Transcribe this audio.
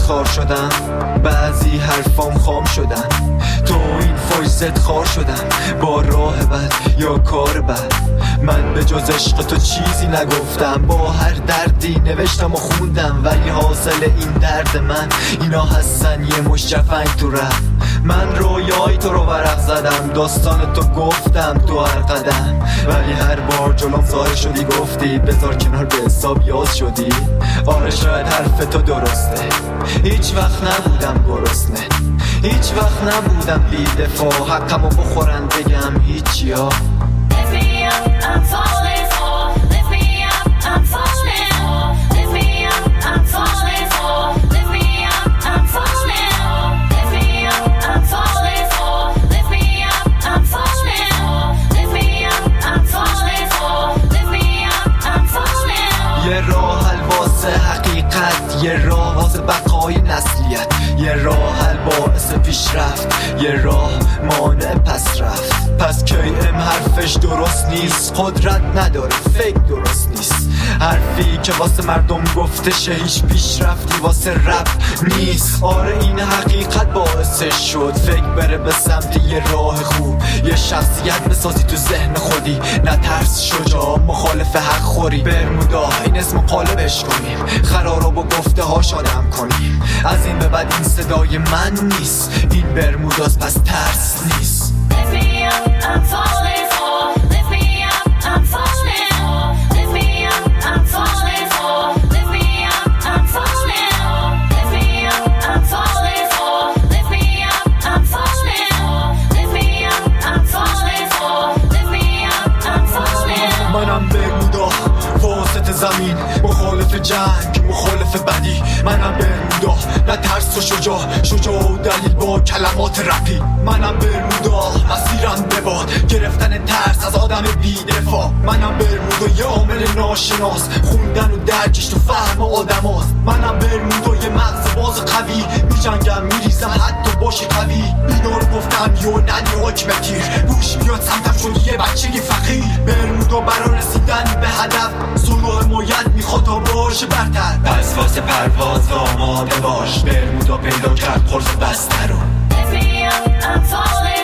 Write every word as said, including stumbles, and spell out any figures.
خار شدم، بعضی حرفام خام شدن، تو این فایزت خار شدم با راه بد یا کار بد. من به جز عشق تو چیزی نگفتم، با هر دردی نوشتم و خوندم، ولی حاصل این درد من اینا هستن یه مشت جفنگ تو رپ. من رویای تو رو ورق زدم، داستان تو گفتم تو هر قدم، ولی هر بار جلوم ظاهر شدی گفتی بذار کنار به حساب یاز شدی. آره شاید حرف تو درسته، هیچ وقت نبودم گرسنه، هیچ وقت نبودم بی دفاع، حقمو بخورن بگم هیچی ها. I'm falling for, lift me up, I'm falling for, lift me up, I'm falling for, lift me up, I'm falling for, lift me up, I'm falling for, lift me up, I'm falling for, lift me up, I'm falling for, lift me up, I'm falling for. یه راه حل واسه حقیقت، یه راه واسه بقای نسلیت، یه راه حل باعث پیشرفت، یه راه مانع پس رفت. پس کی ام حرفش درست نیست، قدرت نداره، فکر درست نیست. حرفی که واسه مردم گفته شه هیچ پیشرفتی واسه رپ نیست. آره این حقیقت باعثش شد فکر بره به سمت یه راه خوب، یه شخصیت بسازی تو ذهن خودی، نه ترس شجاع مخالف حق خوری. برمودا این اسم قالبش کنیم، خرارا با گفته ها شادم کنیم. از این به بعد این صدای من نیست، این برموداست پس ترس نیست. Lift me up, I'm falling for, lift me up, I'm falling for, lift me up, I'm falling for, lift me up, I'm falling for, lift me up, I'm falling for, lift me up, I'm falling for, lift me up, I'm falling for, lift me up, I'm falling for. منم برمودا واسط زمین، مخالف جنگ مخالف بدی. منم برمودا نه ترس و شجاع، شجاع و دلیل با کلمات رپی. منم برمودا مسیرم بباد گرفتن ترس از آدم بی‌دفاع. منم برمودا یه عامل ناشناس، خوندن و درکش تو فهم آدم هاست. منم برمودا یه مغز باز قوی، میجنگم میریزم حتی باشی قوی. اینا رو گفتم یو ندی حکم تیر، گوش میاد سمتم شد یه بچه فقیر. برمودا برای رسیدن به هدف سلوه حمایت میخواد تا باشه برتر، پس واسه پرواز آماده باش. برمودا پیدا کرد قرص بسته رو. Lift me up, I'm falling